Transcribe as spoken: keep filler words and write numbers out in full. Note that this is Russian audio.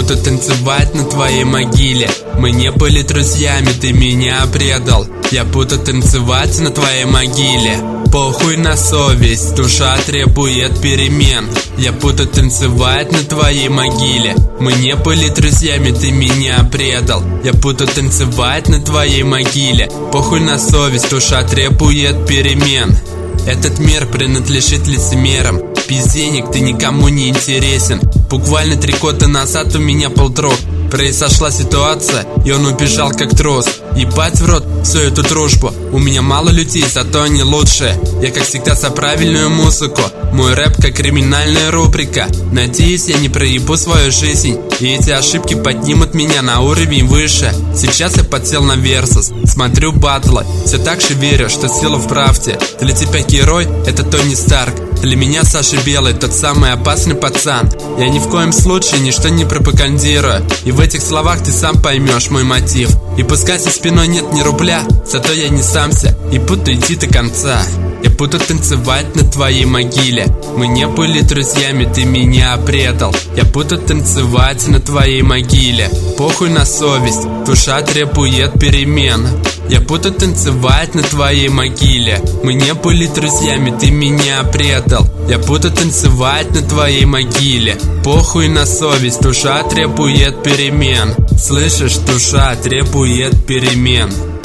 буду танцевать на твоей могиле. Мы не были друзьями, ты меня предал. Я буду танцевать на твоей могиле. Похуй на совесть, душа требует перемен. Я буду танцевать на твоей могиле. Мы не были друзьями, ты меня предал. Я буду танцевать на твоей могиле. Похуй на совесть, душа требует перемен. Этот мир принадлежит лицемерам. Без денег ты никому не интересен. Буквально три года назад у меня был друг. Произошла ситуация, и он убежал как трус. Ебать в рот всю эту дружбу. У меня мало людей, зато они лучшие. Я как всегда за правильную музыку. Мой рэп как криминальная рубрика. Надеюсь, я не проебу свою жизнь, и эти ошибки поднимут меня на уровень выше. Сейчас я подсел на Версус, смотрю баттлы. Все так же верю, что сила в правде. Для тебя герой — это Тони Старк. Для меня Саша Белый тот самый опасный пацан. Я ни в коем случае ничто не пропагандирую, и в этих словах ты сам поймешь мой мотив. И пускай за спиной нет ни рубля, зато я не самся и буду идти до конца. Я буду танцевать на твоей могиле. Мы не были друзьями, ты меня предал. Я буду танцевать на твоей могиле. Похуй на совесть, душа требует перемен. Я буду танцевать на твоей могиле. Мы не были друзьями, ты меня предал. Я буду танцевать на твоей могиле. Похуй на совесть, душа требует перемен. Слышишь, душа требует перемен.